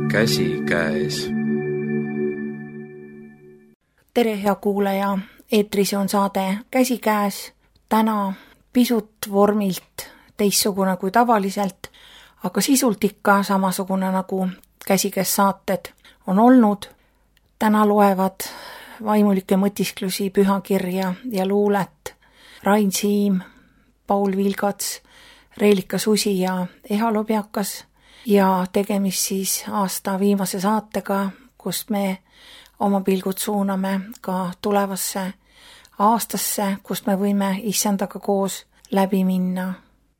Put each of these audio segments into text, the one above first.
käsikäes. Tere, hea kuulaja! Eetris on saade Käsikäes. Täna pisut vormilt teistsugune kui tavaliselt, aga sisult ikka samasugune nagu Käsikäes saated on olnud. Täna loevad vaimulikke mõtisklusi, pühakirja ja luulet Rain Siim, Paul Vilgats, Reelika Susi ja Eha Lobjakas ja tegemist siis aasta viimase saatega, kus me oma pilgud suuname ka tulevasse aastasse, kust me võime issandaga koos läbi minna.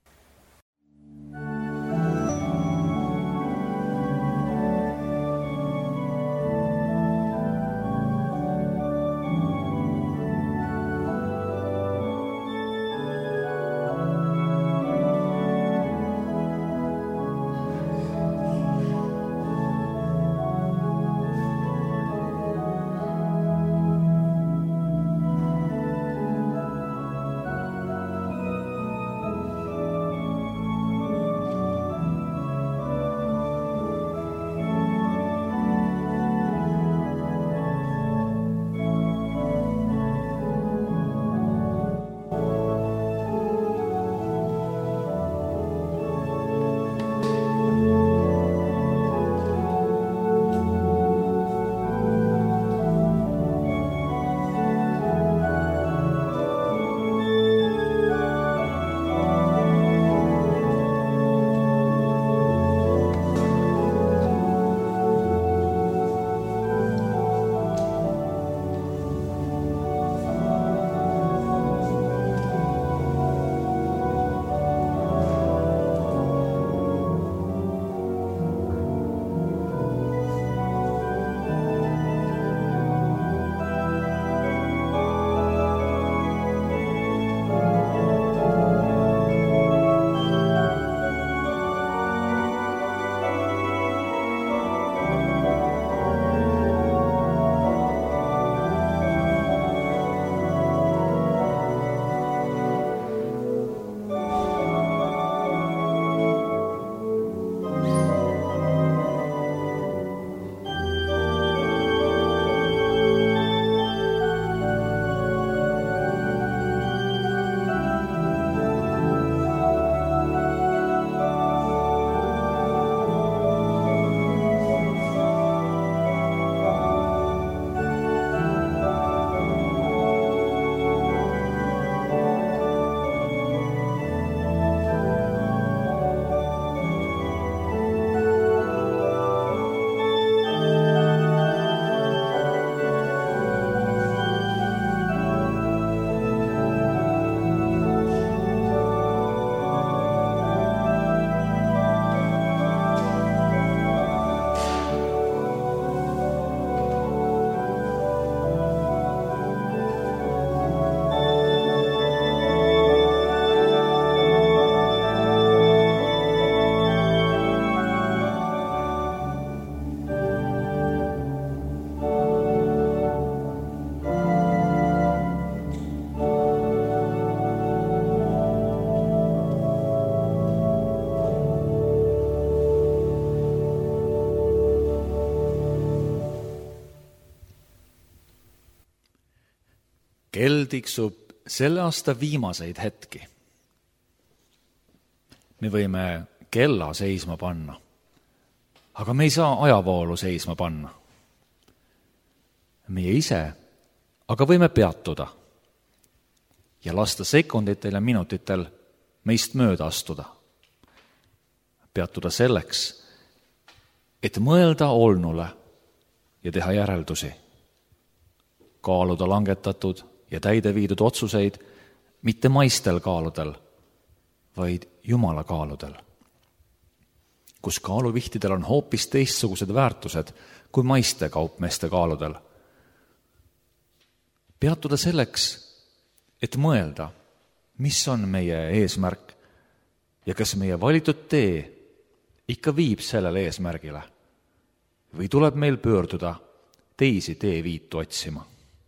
Kell tiksub selle aasta viimaseid hetki. Me võime kella seisma panna, aga me ei saa ajavoolu seisma panna. Meie ise aga võime peatuda ja lasta sekunditel ja minutitel meist mööda astuda. Peatuda selleks, et mõelda olnule ja teha järeldusi. Kaaluda langetatud ja täide viidud otsuseid mitte maistel kaaludel, vaid Jumala kaaludel, kus kaaluvihtidel on hoopis teistsugused väärtused kui maiste kaupmeeste kaaludel. Peatuda selleks, et mõelda, mis on meie eesmärk ja kas meie valitud tee ikka viib sellele eesmärgile või tuleb meil pöörduda teisi teeviitu otsima.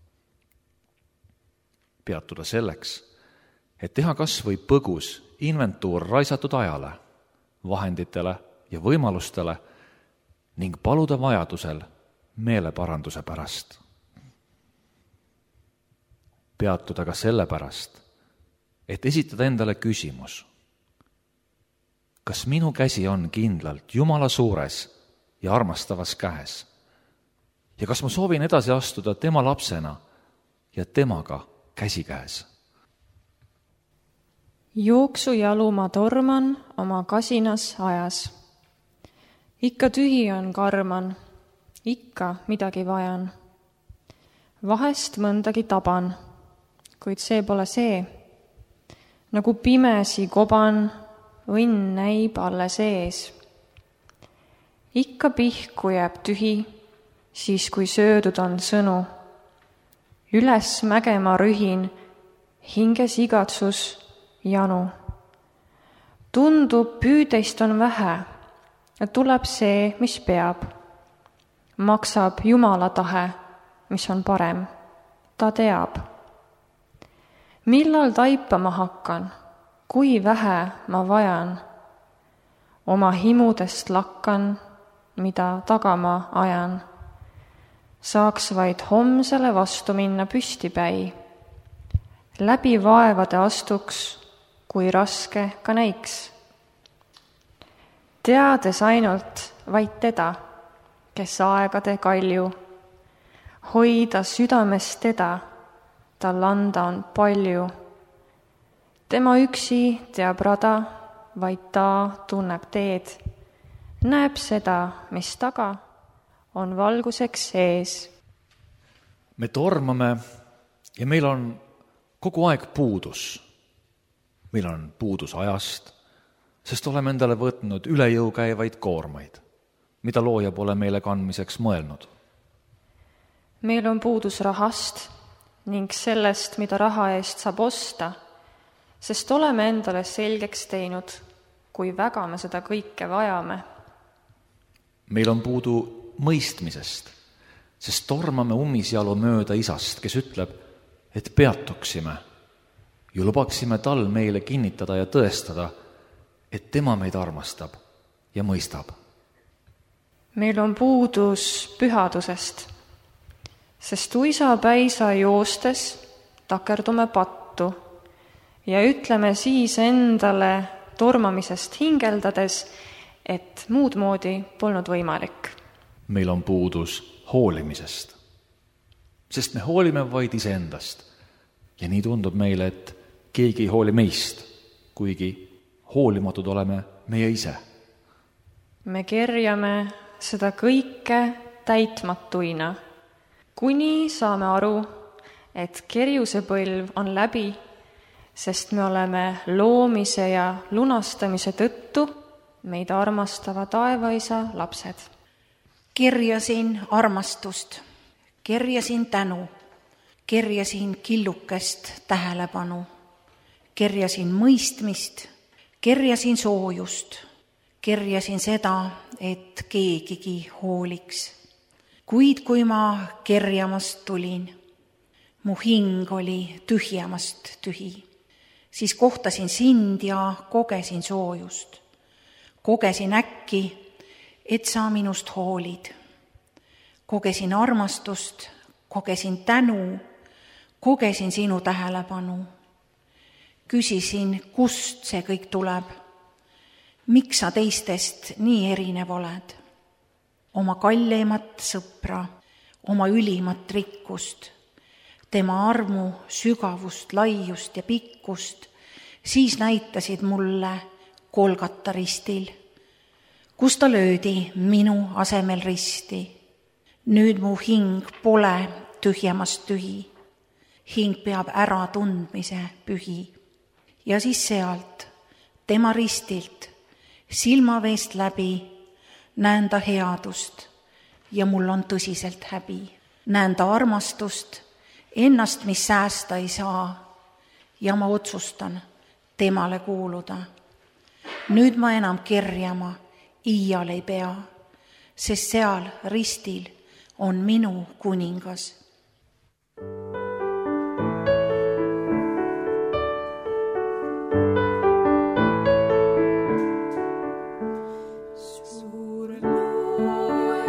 Peatuda selleks, et teha kas või põgus inventuur raisatud ajale, vahenditele ja võimalustele ning paluda vajadusel meeleparanduse pärast. Peatuda ka sellepärast, et esitada endale küsimus. Kas minu käsi on kindlalt Jumala suures ja armastavas käes? Ja kas ma soovin edasi astuda tema lapsena ja temaga käsikäes? Jooksujalu ma torman oma kasinas ajas. Ikka tühi on karman, ikka midagi vajan. Vahest mõndagi taban, kuid see pole see. Nagu pimesi koban, õnn näib alles ees. Ikka pihku jääb tühi, siis kui söödud on sõnu. Üles mäge ma rühin, hinges igatsus, janu. Tundub, püüdeist on vähe, tuleb see, mis peab. Maksab Jumala tahe, mis on parem, ta teab. Millal taipama hakkan, kui vähe ma vajan? Oma himudest lakkan, mida tagama ajan. Saaks vaid homsele vastu minna püstipäi. Läbi vaevade astuks, kui raske ka näiks. Teades ainult vaid teda, kes aegade kalju. Hoida südames teda, tal anda on palju. Tema üksi teab rada, vaid ta tunneb teed. Näeb seda, mis taga on valguseks ees. Me tormame ja meil on kogu aeg puudus. Meil on puudus ajast, sest oleme endale võtnud üle jõu käivaid koormaid, mida looja pole meile kandmiseks mõelnud. Meil on puudus rahast ning sellest, mida raha eest saab osta, sest oleme endale selgeks teinud, kui väga me seda kõike vajame. Meil on puudu mõistmisest, sest tormame ummisjalu mööda isast, kes ütleb, et peatuksime ja lubaksime tal meile kinnitada ja tõestada, et tema meid armastab ja mõistab. Meil on puudus pühadusest, sest uisapäisa joostes takerdume pattu ja ütleme siis endale tormamisest hingeldades, et muud moodi polnud võimalik. Meil on puudus hoolimisest, sest me hoolime vaid iseendast ja nii tundub meile, et keegi ei hooli meist, kuigi hoolimatud oleme meie ise. Me kerjame seda kõike täitmatuina, kuni saame aru, et kerjusepõlv on läbi, sest me oleme loomise ja lunastamise tõttu meid armastava taevaisa lapsed. Kerjasin armastust, kerjasin tänu, kerjasin killukest tähelepanu, kerjasin mõistmist, kerjasin soojust, kerjasin seda, et keegigi hooliks. Kuid kui ma kerjamast tulin, mu hing oli tühjamast tühi, siis kohtasin sind ja kogesin soojust. Kogesin äkki, et sa minust hoolid. Kogesin armastust, kogesin tänu, kogesin sinu tähelepanu. Küsisin, kust see kõik tuleb. Miks sa teistest nii erinev oled? Oma kalleimat sõpra, oma ülimat rikkust, tema armu, sügavust, laiust ja pikkust, siis näitasid mulle Golgata ristil, kus ta löödi minu asemel risti. Nüüd mu hing pole tühjemast tühi, hing peab ära tundmise pühi. Ja siis sealt, tema ristilt, silmaveest läbi, näen ta headust ja mul on tõsiselt häbi. Näen ta armastust, ennast, mis säästa ei saa, ja ma otsustan temale kuuluda. Nüüd ma enam kerjama iial ei pea, sest seal ristil on minu kuningas. Suur loe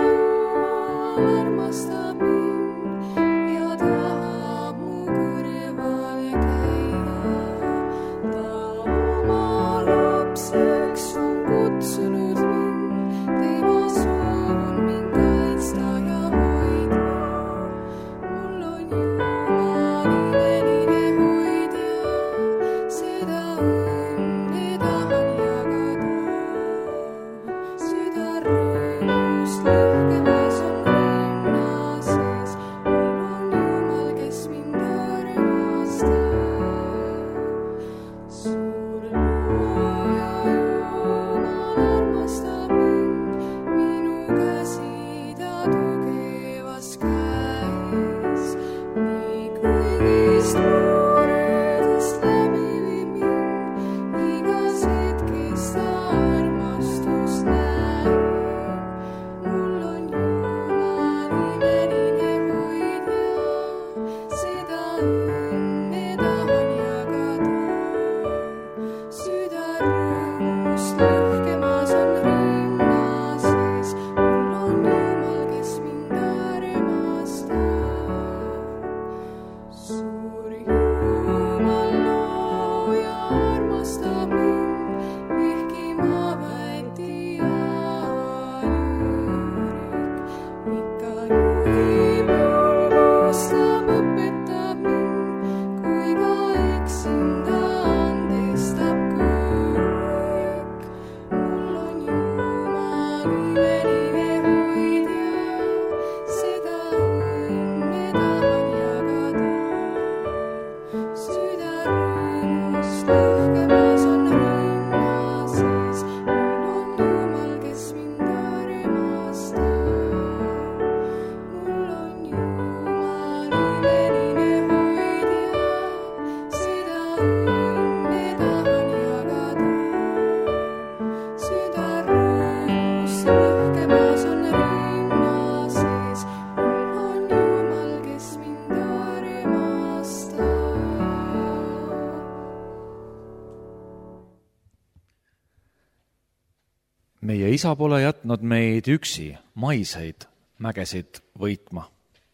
meie isa pole jätnud meid üksi maiseid mägesid võitma.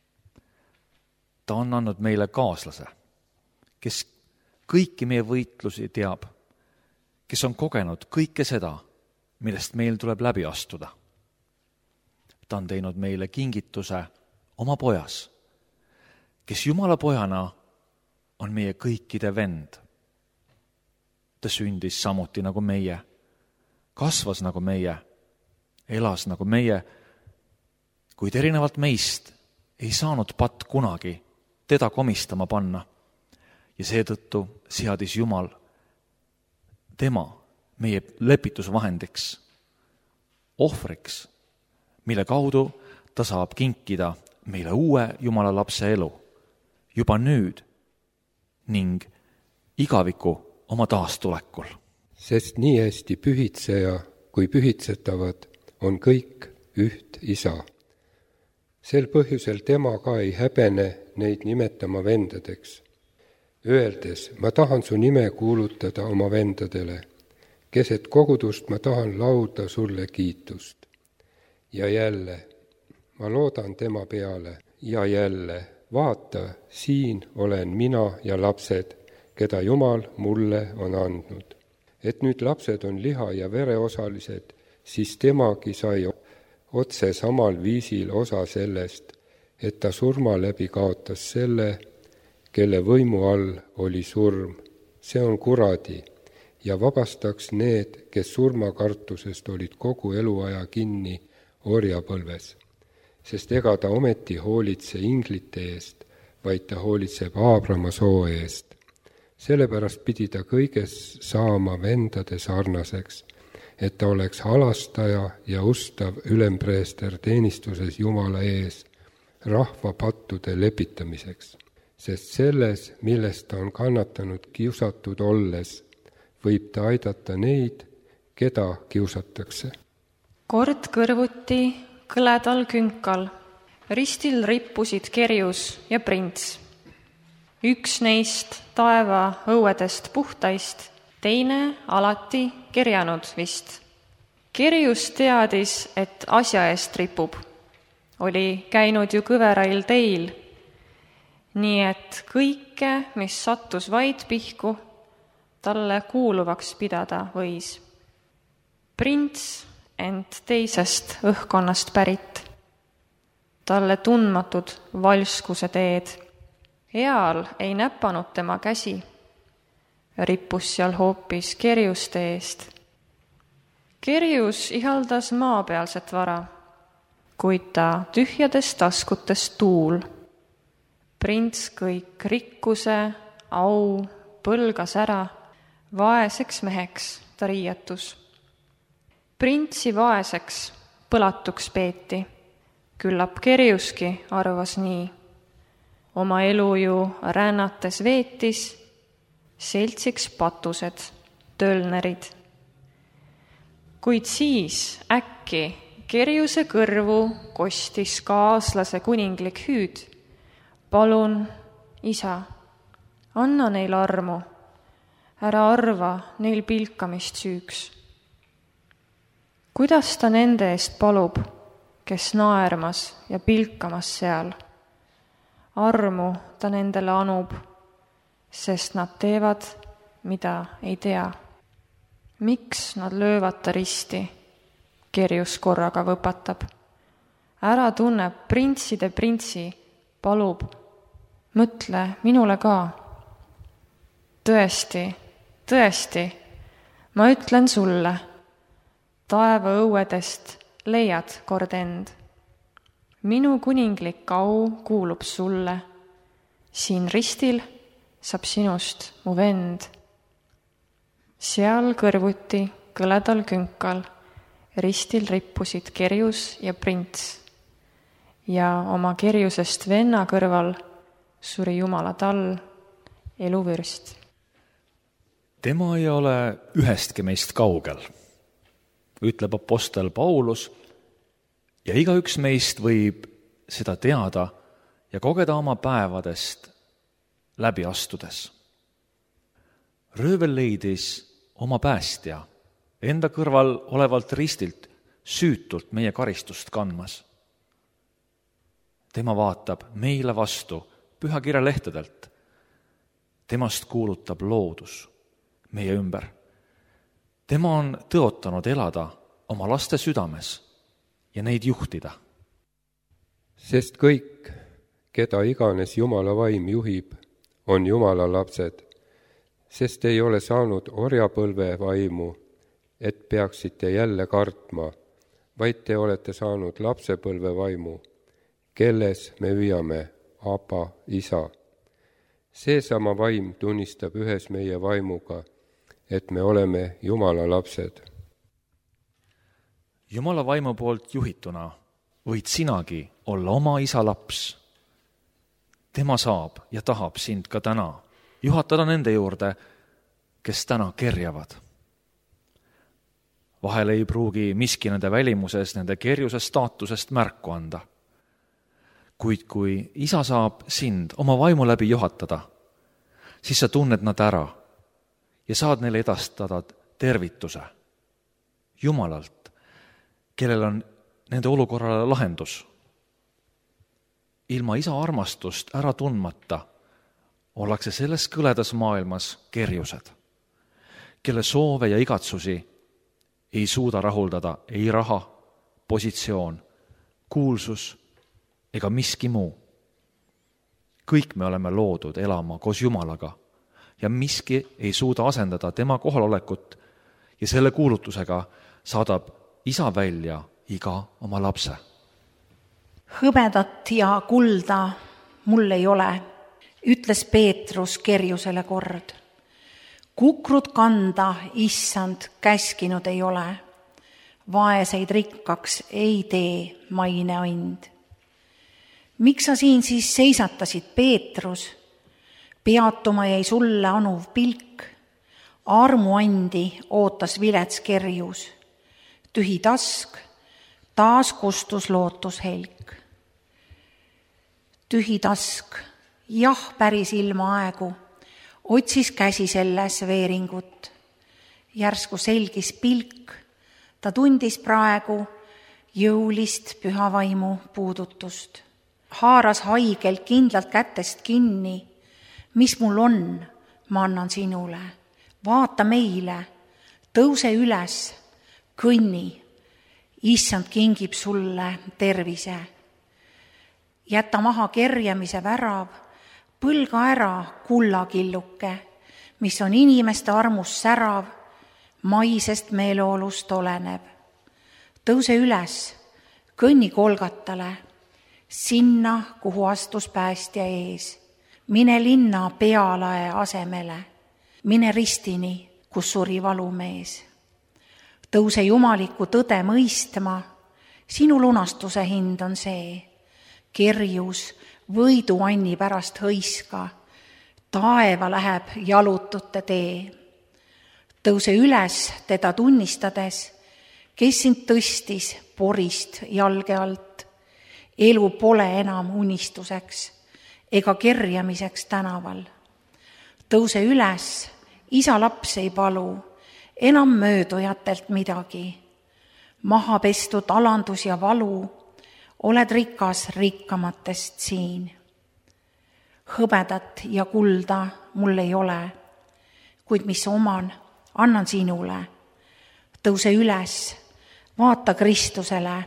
Ta on andnud meile kaaslase, kes kõiki meie võitlusi teab, kes on kogenud kõike seda, millest meil tuleb läbi astuda. Ta on teinud meile kingituse oma pojas, kes Jumala pojana on meie kõikide vend. Ta sündis samuti nagu meie, kasvas nagu meie, elas nagu meie, kuid erinevalt meist ei saanud patt kunagi teda komistama panna ja seetõttu seadis Jumal tema meie lepitusvahendiks, ohvriks, mille kaudu ta saab kinkida meile uue Jumala lapse elu juba nüüd ning igaviku oma taastulekul. Sest nii hästi pühitseja kui pühitsetavad on kõik üht isa. Sel põhjusel tema ka ei häbene neid nimetama vendadeks, öeldes, ma tahan su nime kuulutada oma vendadele, keset kogudust ma tahan laulda sulle kiitust. Ja jälle, ma loodan tema peale ja jälle, vaata, siin olen mina ja lapsed, keda Jumal mulle on andnud. Et nüüd lapsed on liha ja vere osalised, siis temagi sai otse samal viisil osa sellest, et ta surma läbi kaotas selle, kelle võimu all oli surm, see on kuradi, ja vabastaks need, kes surmakartusest olid kogu eluaja kinni orjapõlves. Sest ega ta ometi hoolitse inglite eest, vaid ta hoolitseb Aabrama soo eest. Sellepärast pidi ta kõiges saama vendade sarnaseks, et ta oleks halastaja ja ustav ülempreester teenistuses Jumala ees rahva pattude lepitamiseks. Sest selles, millest ta on kannatanud kiusatud olles, võib ta aidata neid, keda kiusatakse. Kord kõrvuti kõledal künkal, ristil rippusid kerjus ja prints. Üks neist taeva õuedest puhtaist, teine alati kerjanud vist. Kerjus teadis, et asja eest ripub. Oli käinud ju kõverail teil, nii et kõike, mis sattus vaid pihku, talle kuuluvaks pidada võis. Prints ent teisest õhkonnast pärit, talle tundmatud valskuse teed. Eal ei näpanud tema käsi, rippus seal hoopis kerjuste eest. Kerjus ihaldas maapealset vara, kuid ta tühjadest taskutest tuul. Prints kõik rikkuse, au, põlgas ära, vaeseks meheks ta riietus. Printsi vaeseks põlatuks peeti, küllap kerjuski arvas nii. Oma elu ju rännates veetis, seltsiks patused, tölnerid. Kuid siis äkki kerjuse kõrvu kostis kaaslase kuninglik hüüd. Palun, isa, anna neil armu, ära arva neil pilkamist süüks. Kuidas ta nende eest palub, kes naermas ja pilkamas seal? Armu ta nendele anub, sest nad teevad, mida ei tea. Miks nad löövad ta risti? Kerjus korraga võpatab. Ära tunneb printside printsi, palub, mõtle minule ka. Tõesti, tõesti, ma ütlen sulle, taeva õuedest leiad kord end. Minu kuninglik au kuulub sulle, siin ristil saab sinust mu vend. Seal kõrvuti kõledal künkal ristil rippusid kerjus ja prints ja oma kerjusest venna kõrval suri Jumala tall, eluvürst. Tema ei ole ühestki meist kaugel, ütleb apostel Paulus, ja igaüks meist võib seda teada ja kogeda oma päevadest läbi astudes. Röövel leidis oma päästja enda kõrval olevalt ristilt süütult meie karistust kandmas. Tema vaatab meile vastu pühakirja lehtedelt. Temast kuulutab loodus meie ümber. Tema on tõotanud elada oma laste südames ja neid juhtida. Sest kõik, keda iganes Jumala vaim juhib, on Jumala lapsed, sest ei ole saanud orjapõlve vaimu, et peaksite jälle kartma, vaid te olete saanud lapsepõlve vaimu, kelles me hüüame Abba, Isa. Seesama vaim tunnistab ühes meie vaimuga, et me oleme Jumala lapsed. Jumala vaimu poolt juhituna võid sinagi olla oma isa laps. Tema saab ja tahab sind ka täna juhatada nende juurde, kes täna kerjavad. Vahel ei pruugi miski nende välimuses, nende kerjuse staatusest märku anda. Kuid kui isa saab sind oma vaimu läbi juhatada, siis sa tunned nad ära ja saad neile edastada tervituse Jumalalt, kellel on nende olukorrale lahendus. Ilma isa armastust ära tundmata ollakse selles kõledas maailmas kerjused, kelle soove ja igatsusi ei suuda rahuldada ei raha, positsioon, kuulsus ega miski muu. Kõik me oleme loodud elama koos Jumalaga ja miski ei suuda asendada tema kohalolekut ja selle kuulutusega saadab isa välja iga oma lapse. Hõbedat ja kulda mul ei ole, ütles Peetrus kerjusele kord. Kukrut kanda issand käskinud ei ole, vaeseid rikkaks ei tee maine and. Miks sa siin siis seisatasid, Peetrus? Peatuma jäi sulle anuv pilk, armuandi ootas vilets kerjus, tühi task, taas kustus lootushelk. Tühi task, jah, päris ilma aegu, otsis käsi selles veeringut. Järsku selgis pilk, ta tundis praegu jõulist pühavaimu puudutust. Haaras haigelt kindlalt kätest kinni, mis mul on, ma annan sinule. Vaata meile, tõuse üles, kõnni, issand kingib sulle tervise. Jäta maha kerjamise värav, põlga ära kullakilluke, mis on inimeste armust särav, maisest meeleolust oleneb. Tõuse üles, kõnni Golgatale, sinna, kuhu astus päästja ees. Mine linna pealae asemele, mine ristini, kus suri valumees. Tõuse jumaliku tõde mõistma, sinu lunastuse hind on see. Kerjus võidu anni pärast hõiska, taeva läheb jalutute tee. Tõuse üles teda tunnistades, kes sind tõstis porist jalge alt. Elu pole enam unistuseks ega kerjamiseks tänaval. Tõuse üles, isa laps ei palu enam möödujatelt midagi. Maha pestud alandus ja valu, oled rikas rikkamatest siin. Hõbedat ja kulda mul ei ole, kuid mis oman, annan sinule. Tõuse üles, vaata Kristusele.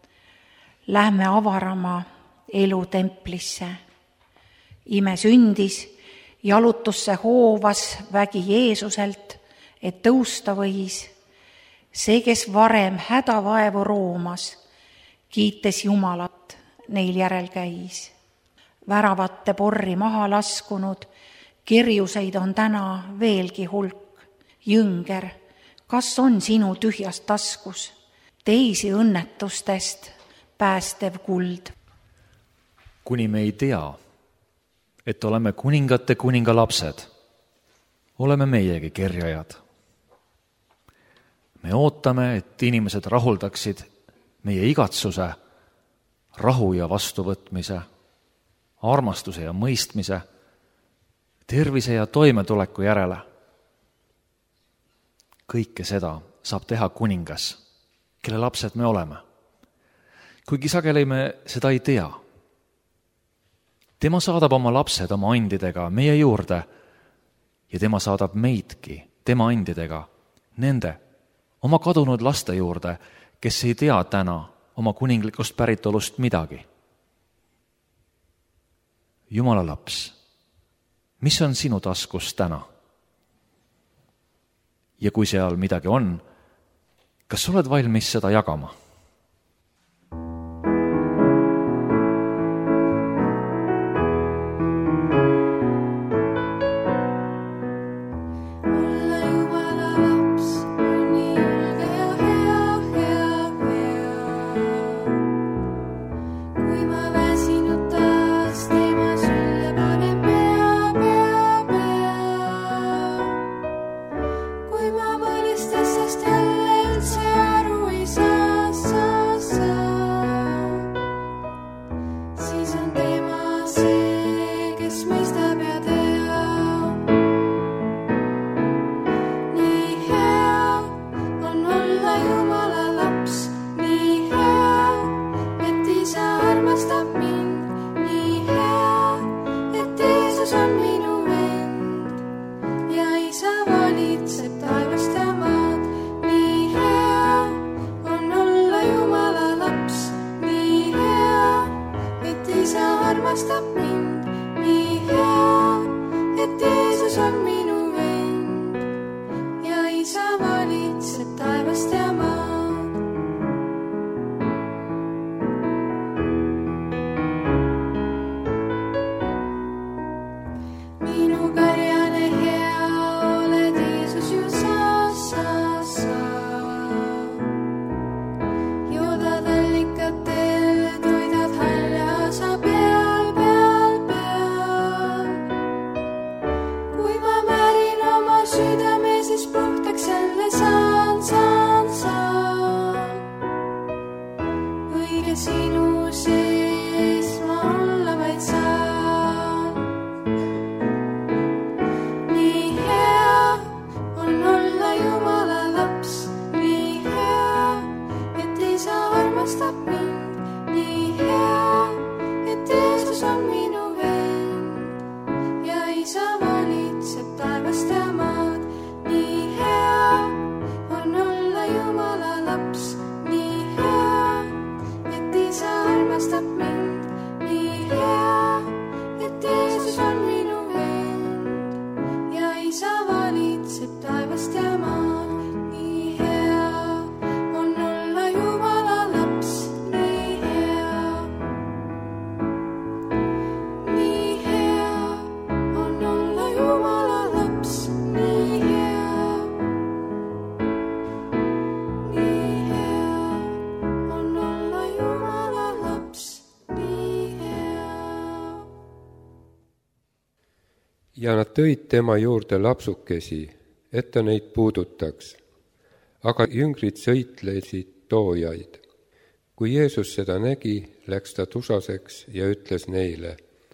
Lähme avarama elu templisse. Ime sündis, jalutusse hoovas vägi Jeesuselt, et tõusta võis. See, kes varem hädavaevu roomas, kiites Jumalat, neil järel käis. Väravate porri maha laskunud, kerjuseid on täna veelgi hulk. Jünger, kas on sinu tühjas taskus teisi õnnetustest päästev kuld? Kuni me ei tea, et oleme kuningate kuninga lapsed, oleme meiegi kerjajad. Me ootame, et inimesed rahuldaksid meie igatsuse, rahu ja vastuvõtmise, armastuse ja mõistmise, tervise ja toimetuleku järele. Kõike seda saab teha kuningas, kelle lapsed me oleme. Kuigi sageli me seda ei tea. Tema saadab oma lapsed oma andidega meie juurde ja tema saadab meidki tema andidega nende oma kadunud laste juurde, kes ei tea täna oma kuninglikust päritolust midagi. Jumala laps, mis on sinu taskus täna? Ja kui seal midagi on, kas oled valmis seda jagama? Ja nad tõid tema juurde lapsukesi, et ta neid puudutaks. Aga jüngrid sõitlesid toojaid. Kui Jeesus seda nägi, läks ta tusaseks ja ütles neile: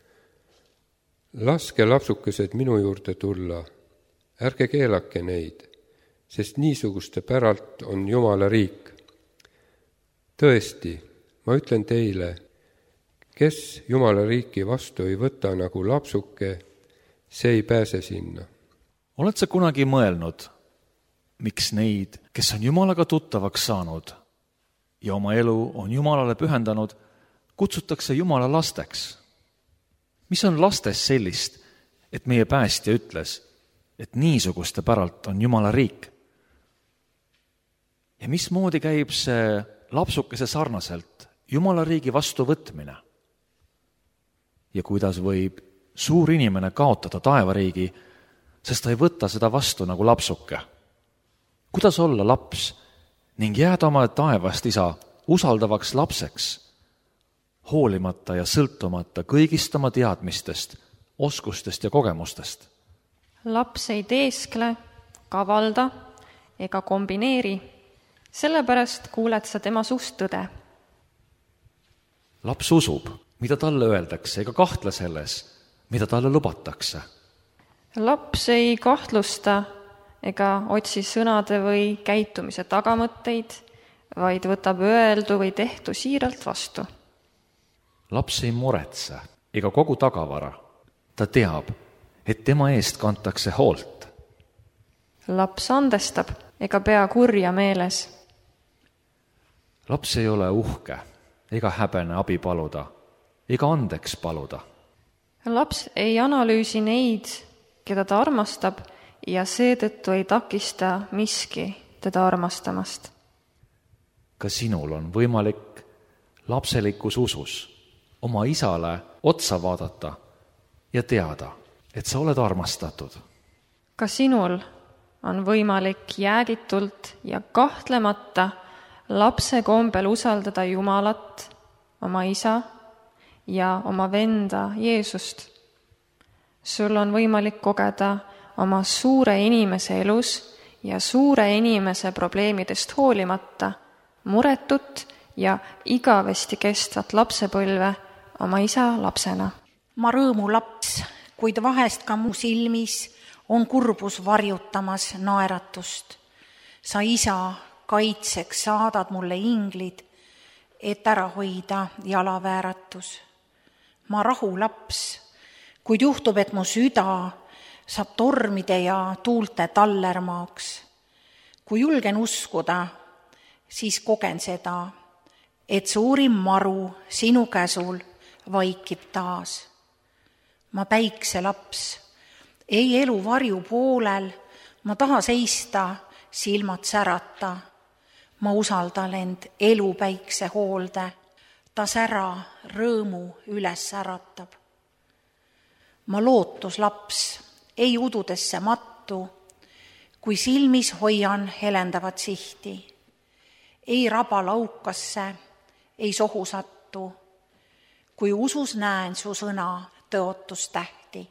laske lapsukesed minu juurde tulla, ärge keelake neid, sest niisuguste päralt on Jumala riik. Tõesti, ma ütlen teile, kes Jumala riiki vastu ei võta nagu lapsuke, see ei pääse sinna. Oled sa kunagi mõelnud, miks neid, kes on Jumalaga tuttavaks saanud ja oma elu on Jumalale pühendanud, kutsutakse Jumala lasteks? Mis on lastes sellist, et meie päästja ütles, et niisuguste päralt on Jumala riik? Ja mismoodi käib see lapsukese sarnaselt Jumala riigi vastuvõtmine? Ja kuidas võib suur inimene kaotada taevariigi, sest ta ei võta seda vastu nagu lapsuke? Kuidas olla laps ning jääda oma taevast isa usaldavaks lapseks, hoolimata ja sõltumata kõigist oma teadmistest, oskustest ja kogemustest? Laps ei teeskle, kavalda ega kombineeri, sellepärast kuuled sa tema suust tõde. Laps usub, mida talle öeldakse, ega kahtle selles, mida talle lubatakse. Laps ei kahtlusta ega otsi sõnade või käitumise tagamõtteid, vaid võtab öeldu või tehtu siiralt vastu. Laps ei muretse ega kogu tagavara. Ta teab, et tema eest kantakse hoolt. Laps andestab ega pea kurja meeles. Laps ei ole uhke ega häbene abi paluda ega andeks paluda. Laps ei analüüsi neid, keda ta armastab, ja seetõttu ei takista miski teda armastamast. Ka sinul on võimalik lapselikus usus oma isale otsa vaadata ja teada, et sa oled armastatud. Ka sinul on võimalik jäägitult ja kahtlemata lapse kombel usaldada Jumalat, oma isa ja oma venda Jeesust. Sul on võimalik kogeda oma suure inimese elus ja suure inimese probleemidest hoolimata muretut ja igavesti kestvat lapsepõlve oma isa lapsena. Ma rõõmu laps, kuid vahest ka mu silmis on kurbus varjutamas naeratust. Sa isa kaitseks saadad mulle inglid, et ära hoida jalavääratus. Ma rahu laps, kuid juhtub, et mu süda saab tormide ja tuulte tallermaaks. Kui julgen uskuda, siis kogen seda, et suurim maru sinu käsul vaikib taas. Ma päikse laps, ei elu varju poolel, ma taha seista, silmad särata. Ma usaldan end elu päikse hoolde, ta sära rõõmu üles äratab. Ma lootus laps, ei ududesse mattu, kui silmis hoian helendavat sihti. Ei raba laukasse, ei sohu sattu, kui usus näen su sõna tõotustähti.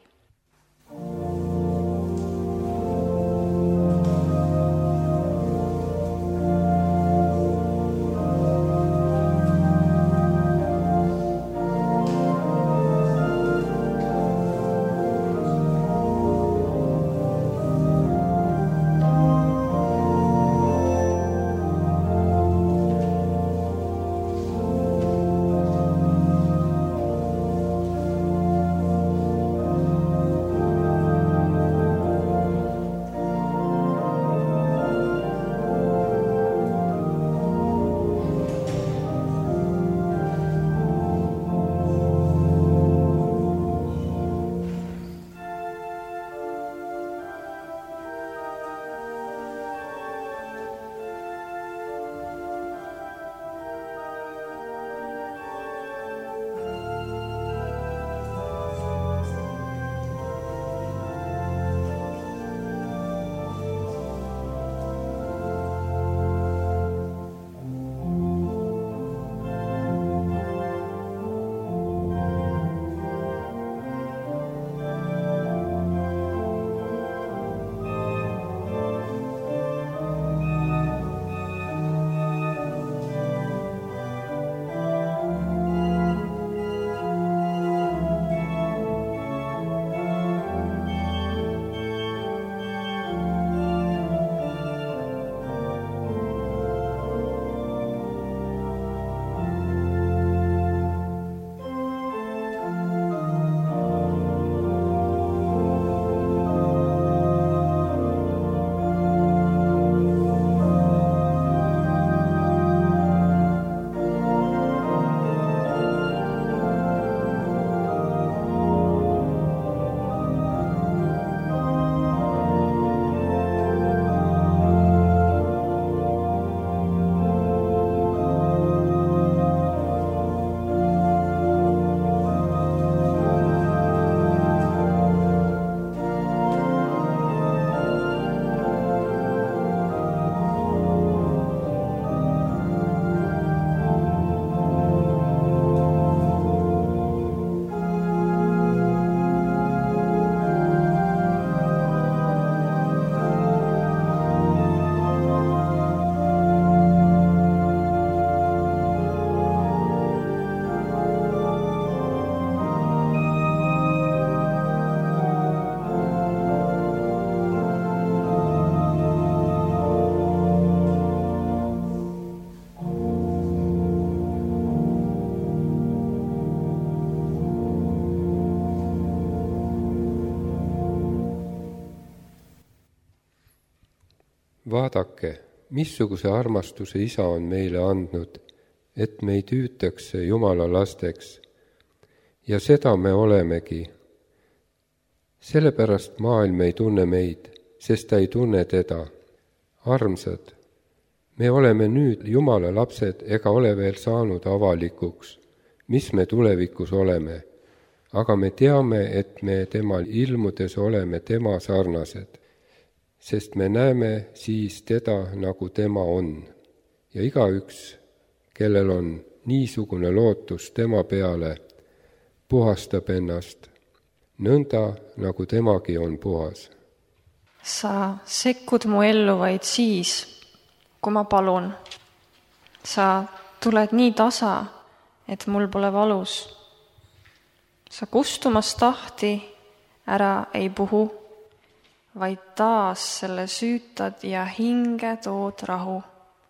vaadake, missuguse armastuse Isa on meile andnud, et meid hüütakse Jumala lasteks. Ja seda me olemegi. Sellepärast maailm ei tunne meid, sest ta ei tunne teda. Armsad, me oleme nüüd Jumala lapsed ega ole veel saanud avalikuks, mis me tulevikus oleme. Aga me teame, et me tema ilmudes oleme tema sarnased, sest me näeme siis teda, nagu tema on. Ja igaüks, kellel on niisugune lootus tema peale, puhastab ennast, nõnda nagu temagi on puhas. Sa sekkud mu ellu vaid siis, kui ma palun. Sa tuled nii tasa, et mul pole valus. Sa kustumas tahti ära ei puhu, vaid taas selle süütad ja hinge tood rahu.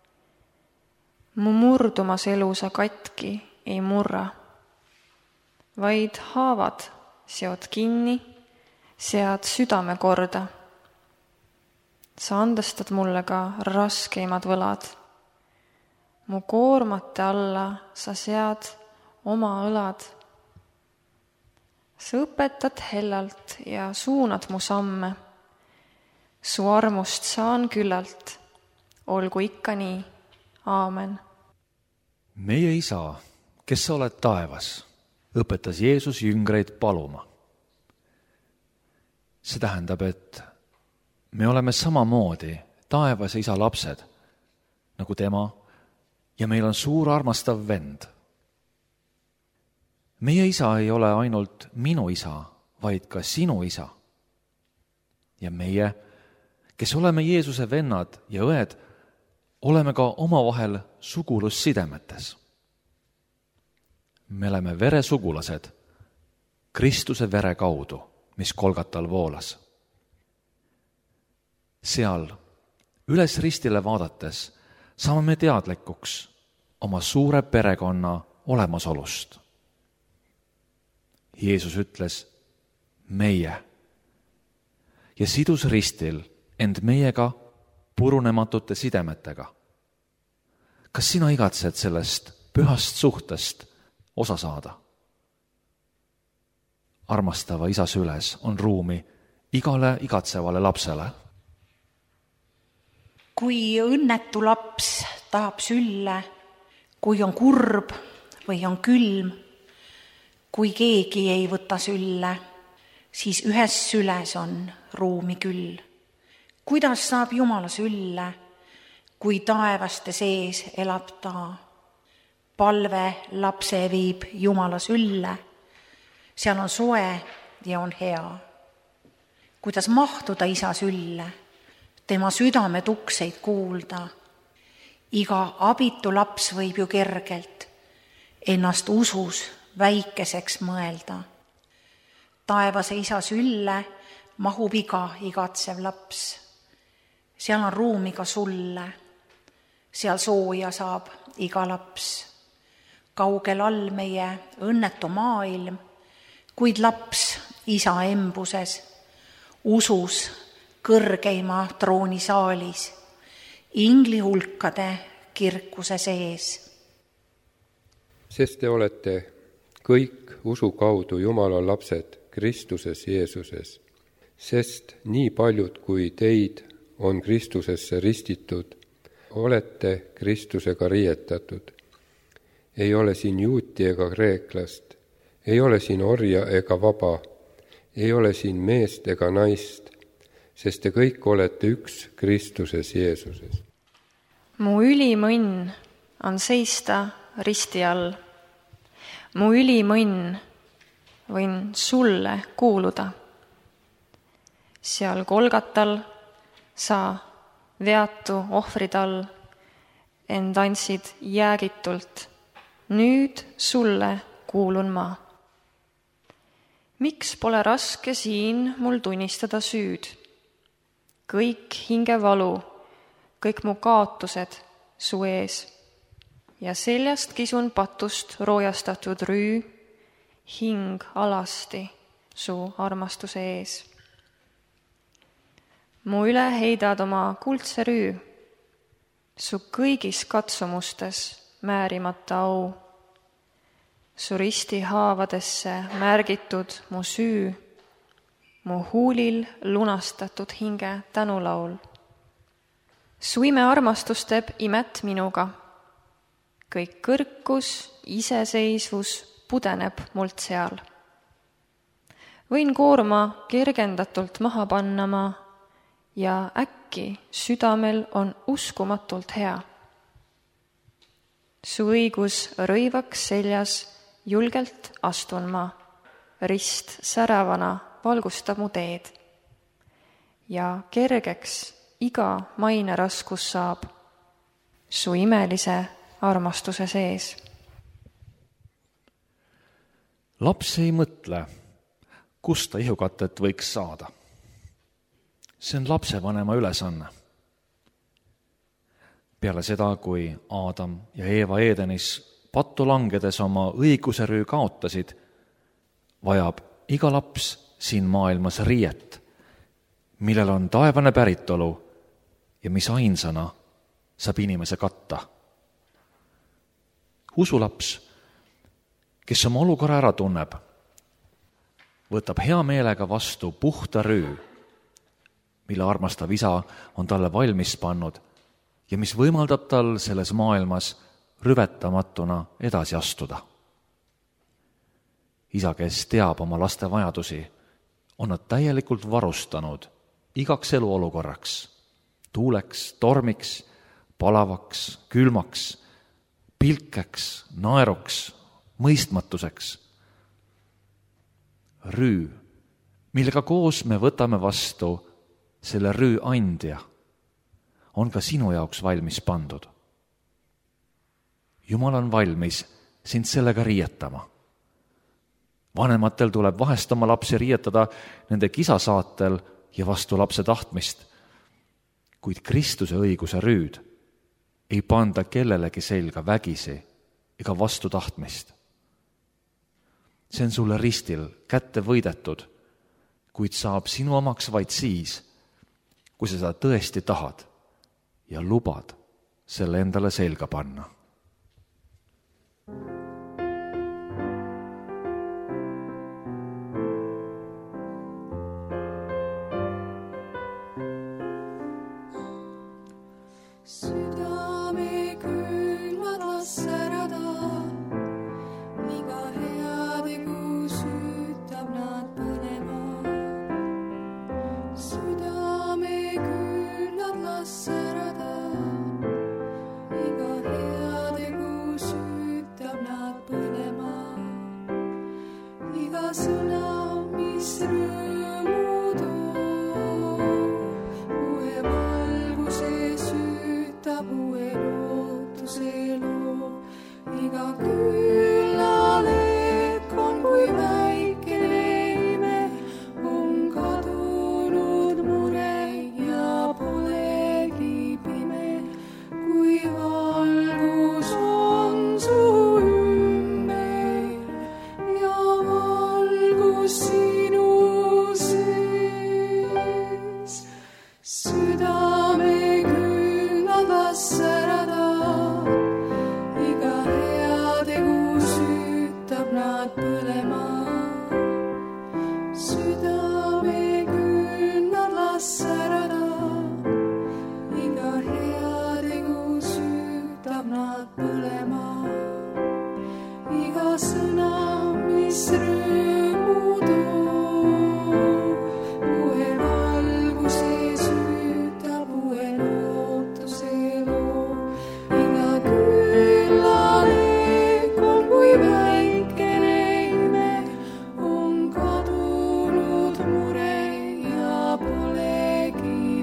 Mu murdumas elu sa katki ei murra, vaid haavad seod kinni, sead südame korda. Sa andestad mulle ka raskeimad võlad. Mu koormate alla sa sead oma õlad. Sa õpetad hellalt ja suunad mu samme. Su armust saan küllalt, olgu ikka nii. Aamen. Meie Isa, kes sa oled taevas, õpetas Jeesus jüngreid paluma. See tähendab, et me oleme samamoodi taevase Isa lapsed, nagu tema, ja meil on suur armastav vend. Meie Isa ei ole ainult minu Isa, vaid ka sinu Isa. Ja meie, kes oleme Jeesuse vennad ja õed, oleme ka omavahel sugulussidemetes. Me oleme veresugulased Kristuse vere kaudu, mis Golgatal voolas. Seal üles ristile vaadates saame me teadlikuks oma suure perekonna olemasolust. Jeesus ütles meie ja sidus ristil end meiega purunematute sidemetega. Kas sina igatsed sellest pühast suhtest osa saada? Armastava Isa süles on ruumi igale igatsevale lapsele. Kui õnnetu laps tahab sülle, kui on kurb või on külm, kui keegi ei võta sülle, siis ühes süles on ruumi küll. Kuidas saab Jumala sülle, kui taevaste sees elab ta? Palve lapse viib Jumala sülle, seal on soe ja on hea. Kuidas mahtuda Isa sülle, tema südame tukseid kuulda? Iga abitu laps võib ju kergelt ennast usus väikeseks mõelda. Taevase Isa sülle mahub iga igatsev laps. Seal on ruumi ka sulle, seal sooja saab iga laps. Kaugel all meie õnnetu maailm, kuid laps Isa embuses, usus kõrgeima troonisaalis, ingli hulkade kirkuse sees. Sest te olete kõik usu kaudu Jumala lapsed Kristuses Jeesuses, sest nii paljud kui teid on Kristusesse ristitud, olete Kristusega riietatud. Ei ole siin juuti ega kreeklast, ei ole siin orja ega vaba, ei ole siin meest ega naist, sest te kõik olete üks Kristuses Jeesuses. Mu ülim õnn on seista risti all. Mu ülim õnn võin sulle kuuluda. Seal Golgatal sa veatu ohvrid all end andsid jäägitult. Nüüd sulle kuulun ma. Miks pole raske siin mul tunnistada süüd? Kõik hingevalu, kõik mu kaotused su ees ja seljast kisun patust roojastatud rüü, hing alasti su armastuse ees. mu üle heidad oma kuldse rüü, su kõigis katsumustes määrimata au. Su ristihaavadesse märgitud mu süü, mu huulil lunastatud hinge tänulaul. Su ime armastus teeb imet minuga, kõik kõrkus, iseseisvus pudeneb mult seal. Võin koorma kergendatult maha panna ma ja äkki südamel on uskumatult hea. Su õigus rõivaks seljas julgelt astun ma, rist säravana valgustab mu teed. Ja kergeks iga maine raskus saab su imelise armastuse sees. Laps ei mõtle, kust ta ihukatet võiks saada. See on lapsevanema ülesanne. Peale seda, kui Aadam ja Eeva Eedenis pattu langedes oma õigusrüü kaotasid, vajab iga laps siin maailmas riiet, millel on taevane päritolu ja mis ainsana saab inimese katta. Usulaps, kes oma olukorra ära tunneb, võtab hea meelega vastu puhta rüü, mille armastav isa on talle valmis pannud ja mis võimaldab tal selles maailmas rüvetamatuna edasi astuda. Isa, kes teab oma laste vajadusi, on nad täielikult varustanud igaks eluolukorraks, tuuleks, tormiks, palavaks, külmaks, pilkeks, naeruks, mõistmatuseks. Rüü, millega koos me võtame vastu selle rüü andja, on ka sinu jaoks valmis pandud. Jumal on valmis sind sellega riietama. Vanematel tuleb vahest oma lapsi riietada nende kisasaatel ja vastu lapse tahtmist, kuid Kristuse õiguse rüüd ei panda kellelegi selga vägisi ega vastu tahtmist. See on sulle ristil kätte võidetud, kuid saab sinu omaks vaid siis, kui sa seda tõesti tahad ja lubad selle endale selga panna.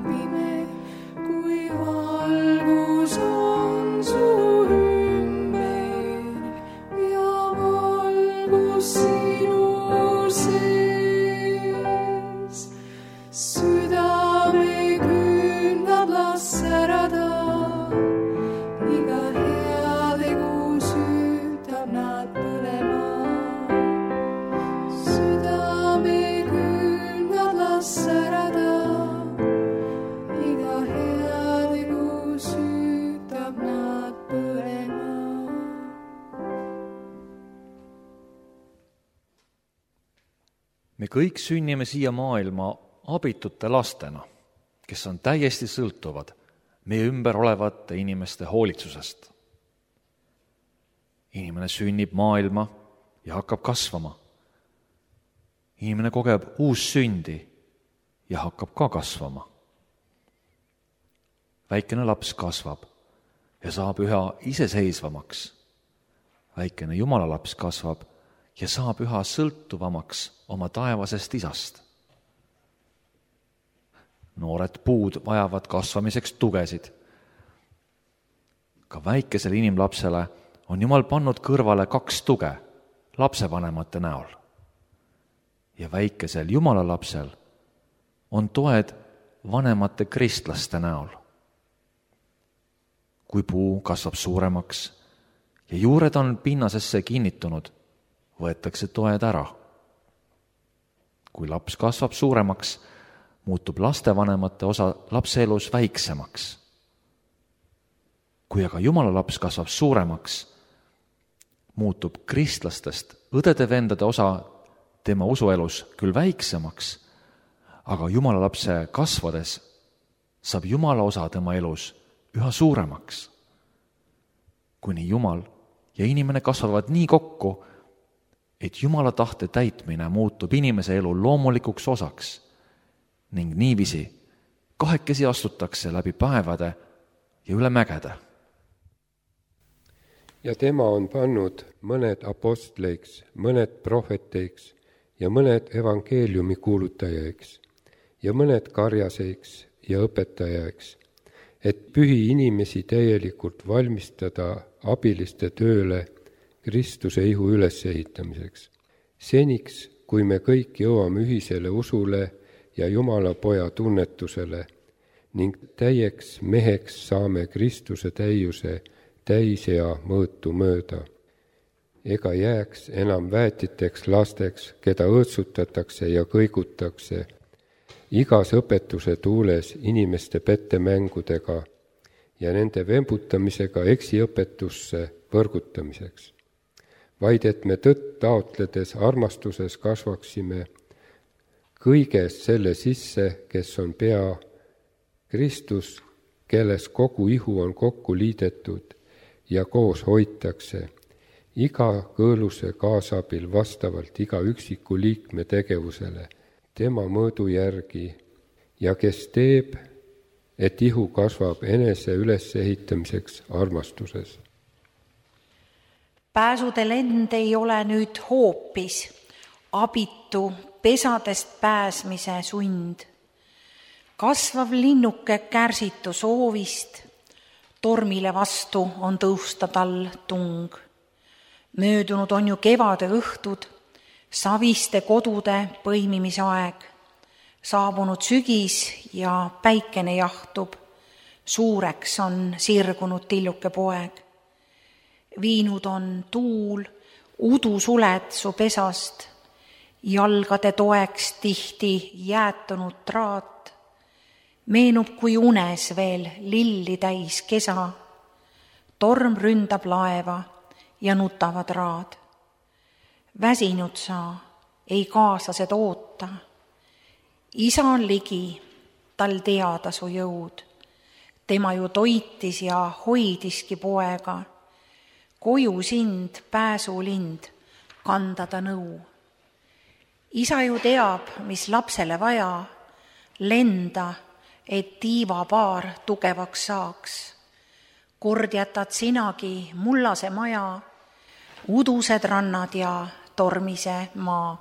Kui valgus on su ümber. me kõik sünnime siia maailma abitute lastena, kes on täiesti sõltuvad meie ümber olevate inimeste hoolitsusest. Inimene sünnib maailma ja hakkab kasvama. Inimene kogeb uussündi ja hakkab ka kasvama. Väikene laps kasvab ja saab üha iseseisvamaks. Väikene Jumala laps kasvab ja saab üha sõltuvamaks oma taevasest isast. Noored puud vajavad kasvamiseks tugesid. Ka väikesele inimlapsele on Jumal pannud kõrvale 2 tuge lapsevanemate näol. Ja väikesel Jumala lapsel on toed vanemate kristlaste näol. Kui puu kasvab suuremaks ja juured on pinnasesse kinnitunud, võetakse toed ära. Kui laps kasvab suuremaks, muutub lastevanemate osa lapse elus väiksemaks. Kui aga Jumala laps kasvab suuremaks, muutub kristlastest õdede-vendade osa tema usuelus küll väiksemaks, aga Jumala lapse kasvades saab Jumala osa tema elus üha suuremaks. Kuni Jumal ja inimene kasvavad nii kokku, et Jumala tahte täitmine muutub inimese elu loomulikuks osaks ning niiviisi kahekesi astutakse läbi päevade ja üle mägede. Ja tema on pannud mõned apostleiks, mõned prohveteiks ja mõned evangeeliumi kuulutajaiks ja mõned karjaseiks ja õpetajaiks, et pühi inimesi täielikult valmistada abiliste tööle Kristuse ihu ülesehitamiseks. Seniks, kui me kõik jõuame ühisele usule ja Jumala poja tunnetusele ning täieks meheks saame Kristuse täiuse täisea mõõtu mööda. Ega jääks enam väetiteks lasteks, keda õõtsutatakse ja kõigutakse igas õpetuse tuules inimeste pettemängudega ja nende vembutamisega eksiõpetusse võrgutamiseks, vaid et me tõtt taotledes armastuses kasvaksime kõiges selle sisse, kes on pea Kristus, kelles kogu ihu on kokku liidetud ja koos hoitakse iga kõõluse kaasabil vastavalt iga üksiku liikme tegevusele tema mõõdu järgi ja kes teeb, et ihu kasvab enese ülesehitamiseks armastuses. Pääsude lend ei ole nüüd hoopis abitu pesadest pääsmise sund. Kasvav linnuke kärsitu soovist, tormile vastu on tõusta tal tung. Möödunud on ju kevade õhtud, saviste kodude põimimise aeg. Saabunud sügis ja päikene jahtub, suureks on sirgunud tilluke poeg. Viinud on tuul, udusuled su pesast, jalgade toeks tihti jäätunud traat. Meenub kui unes veel lilli täis kesa, torm ründab laeva ja nutavad raad. Väsinud sa, ei kaaslased oota, isa on ligi, tal teada su jõud. Tema ju toitis ja hoidiski poega, koju sind, pääsulind, kanda ta nõu. Isa ju teab, mis lapsele vaja, lenda, et tiivapaar tugevaks saaks. Kord jätad sinagi mullase maja, udused rannad ja tormise maa.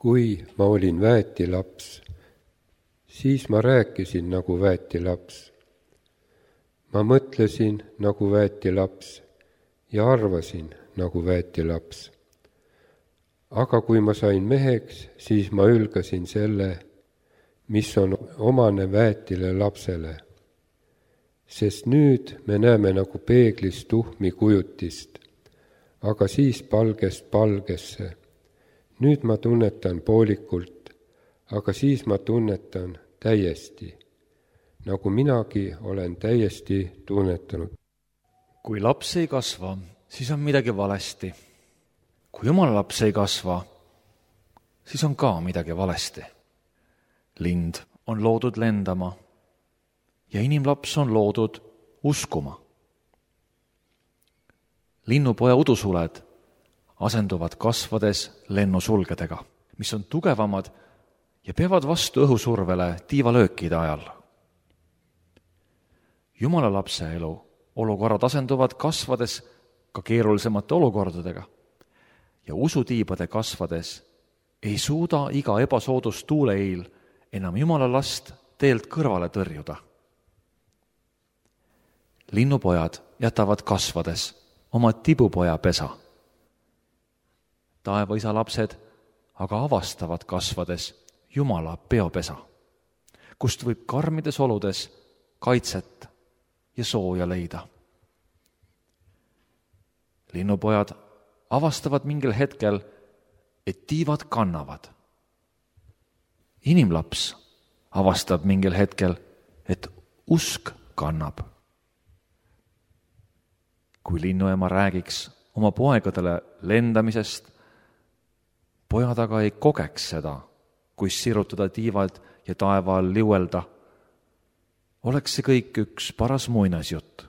kui ma olin väetilaps, siis ma rääkisin nagu väetilaps. Ma mõtlesin nagu väetilaps ja arvasin nagu väetilaps. Aga kui ma sain meheks, siis ma ülgasin selle, mis on omane väetile lapsele. Sest nüüd me näeme nagu peeglis tuhmi kujutist, aga siis palgest palgesse. Nüüd ma tunnetan poolikult, aga siis ma tunnetan täiesti, nagu minagi olen täiesti tunnetanud. Kui laps ei kasva, siis on midagi valesti. Kui Jumala laps ei kasva, siis on ka midagi valesti. Lind on loodud lendama ja inimlaps on loodud uskuma. Linnupoja udusuled asenduvad kasvades lennusulgedega, mis on tugevamad ja peavad vastu õhusurvele tiivalöökide ajal. Jumala lapse elu olukorrad asenduvad kasvades ka keerulisemate olukordadega ja usutiibade kasvades ei suuda iga ebasoodus tuuleil enam Jumala last teelt kõrvale tõrjuda. Linnupojad jätavad kasvades oma tibupoja pesa. Taevaisa lapsed aga avastavad kasvades Jumala peopesa, kust võib karmides oludes kaitset ja sooja leida. Linnupojad avastavad mingil hetkel, et tiivad kannavad. Inimlaps avastab mingil hetkel, et usk kannab. Kui linnuema räägiks oma poegadele lendamisest, pojad aga ei kogeks seda, kui sirutada tiivad ja taeva all liuelda, oleks see kõik üks paras muinasjutt.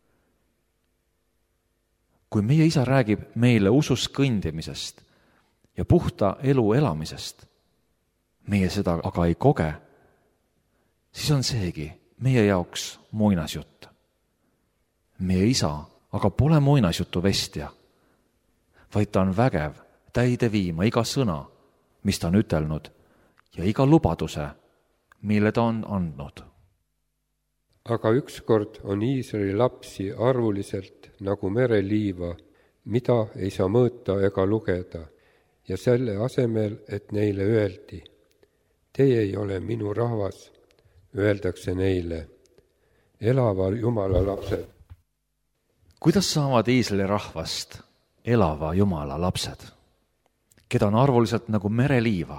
Kui meie isa räägib meile usus kõndimisest ja puhta elu elamisest, meie seda aga ei koge, siis on seegi meie jaoks muinasjutt. Meie isa aga pole muinasjutu vestja, vaid ta on vägev täide viima iga sõna, mis ta on ütelnud, ja iga lubaduse, mille ta on andnud. Aga ükskord on Iisraeli lapsi arvuliselt nagu mereliiva, mida ei saa mõõta ega lugeda, ja selle asemel, et neile öeldi, teie ei ole minu rahvas, öeldakse neile, elava Jumala lapsed. Kuidas saavad Iisraeli rahvast elava Jumala lapsed, keda on arvuliselt nagu mereliiva?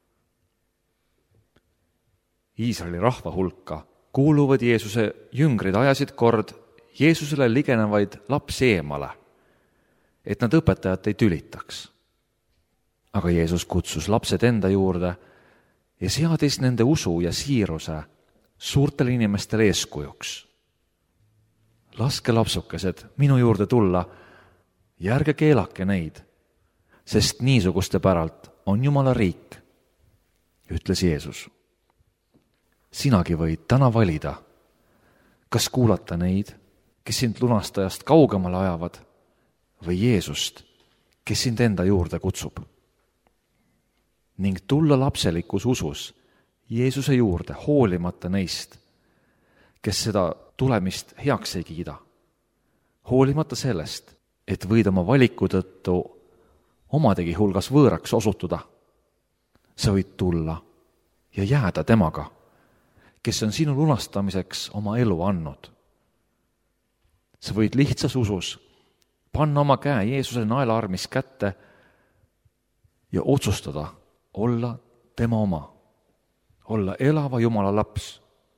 Iisraeli rahva hulka kuuluvad Jeesuse jüngrid ajasid kord Jeesusele ligenevaid lapsi eemale, et nad õpetajat ei tülitaks. Aga Jeesus kutsus lapsed enda juurde ja seadis nende usu ja siiruse suurtele inimestele eeskujuks. Laske lapsukesed minu juurde tulla ja ärge keelake neid, sest niisuguste päralt on Jumala riik, ütles Jeesus. Sinagi võid täna valida, kas kuulata neid, kes sind lunastajast kaugemale ajavad, või Jeesust, kes sind enda juurde kutsub. Ning tulla lapselikus usus Jeesuse juurde hoolimata neist, kes seda tulemist heaks ei kiida. Hoolimata sellest, et võid oma valiku tõttu omadegi hulgas võõraks osutuda. Sa võid tulla ja jääda temaga, kes on sinu lunastamiseks oma elu andnud. Sa võid lihtsas usus panna oma käe Jeesuse naelaarmis kätte ja otsustada olla tema oma, olla elava Jumala laps,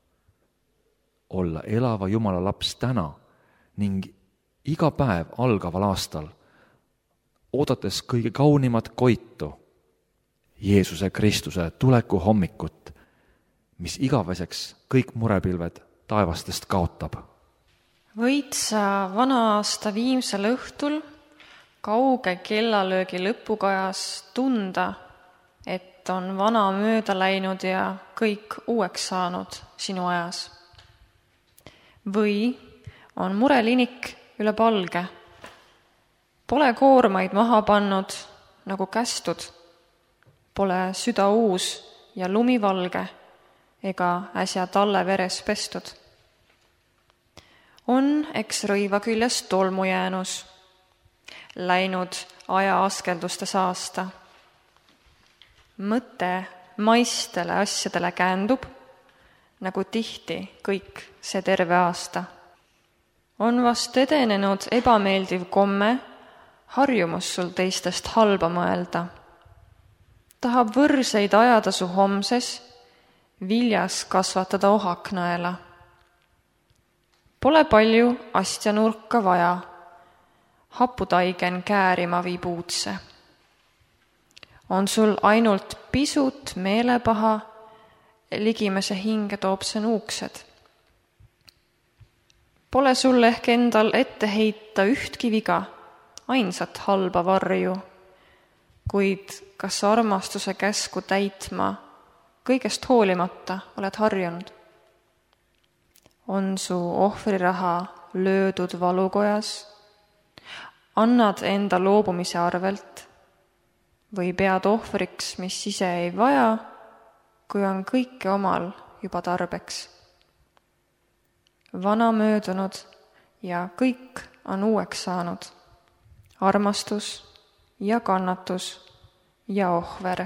olla elava Jumala laps täna ning iga päev algaval aastal, oodates kõige kaunimat koitu, Jeesuse Kristuse tuleku hommikut, mis igaveseks kõik murepilved taevastest kaotab. Võid sa vana aasta viimsel õhtul kauge kellalöögi lõpukajas tunda, et on vana mööda läinud ja kõik uueks saanud sinu ajas? Või on murelinik üle palge? Pole koormaid maha pannud nagu kästud, pole süda uus ja lumivalge ega äsja talle veres pestud. On eks rõiva küljest tolmu jäänus, läinud aja askelduste saasta. Mõte maistele asjadele käändub, nagu tihti kõik see terve aasta. On vast edenenud ebameeldiv komme, harjumus sul teistest halba mõelda. Tahab võrseid ajada su homses, viljas kasvatada ohaknaela. Pole palju astja nurka vaja, haputaigen käärima viib uudse. On sul ainult pisut meelepaha, ligimese hinge toob see nuuksed. Pole sul ehk endal ette heita ühtki viga, ainsat halba varju, kuid kas armastuse käsku täitma kõigest hoolimata oled harjunud? On su ohvriraha löödud valukojas? Annad enda loobumise arvelt või pead ohvriks, mis ise ei vaja, kui on kõike omal juba tarbeks? Vana möödunud ja kõik on uueks saanud. Armastus ja kannatus ja ohver.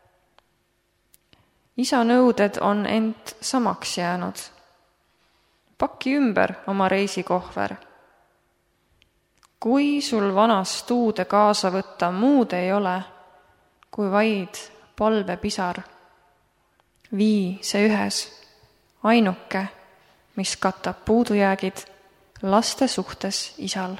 Isa nõuded on ent samaks jäänud. Paki ümber oma reisikohver. Kui sul vanast uude kaasa võtta muud ei ole, kui vaid palvepisar, vii see ühes, ainuke, mis katab puudujäägid laste suhtes isal.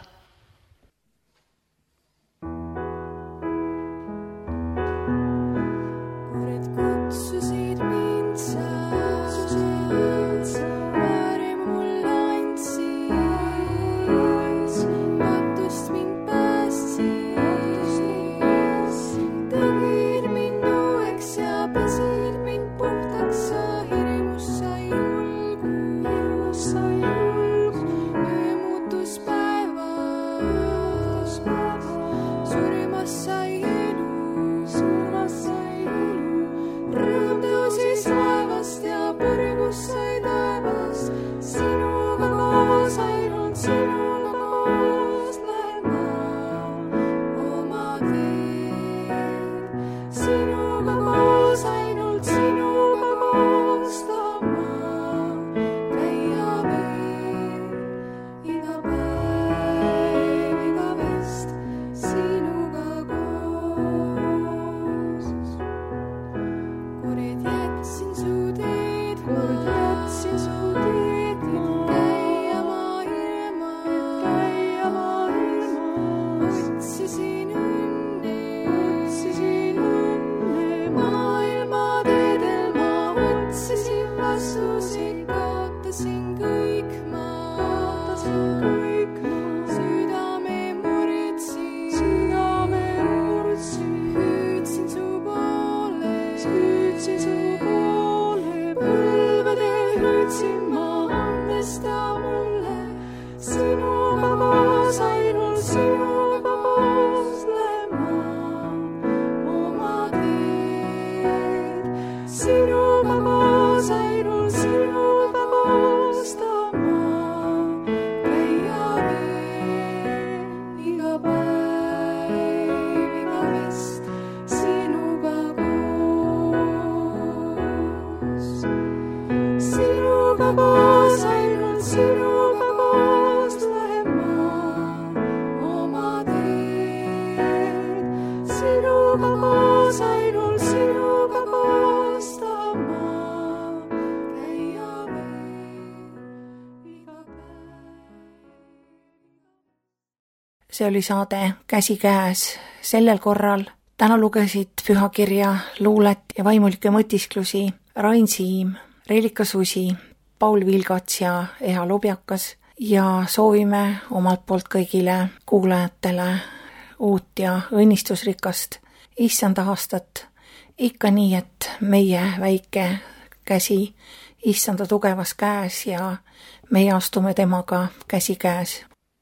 See oli saade Käsikäes sellel korral. Täna lugesid pühakirja, luulet ja vaimulikke mõtisklusi Rain Siim, Reelika Susi, Paul Vilgats ja Eha Lubjakas ja soovime omalt poolt kõigile kuulajatele uut ja õnnistusrikast issanda aastat. Ikka nii, et meie väike käsi issanda tugevas käes ja meie astume temaga käsikäes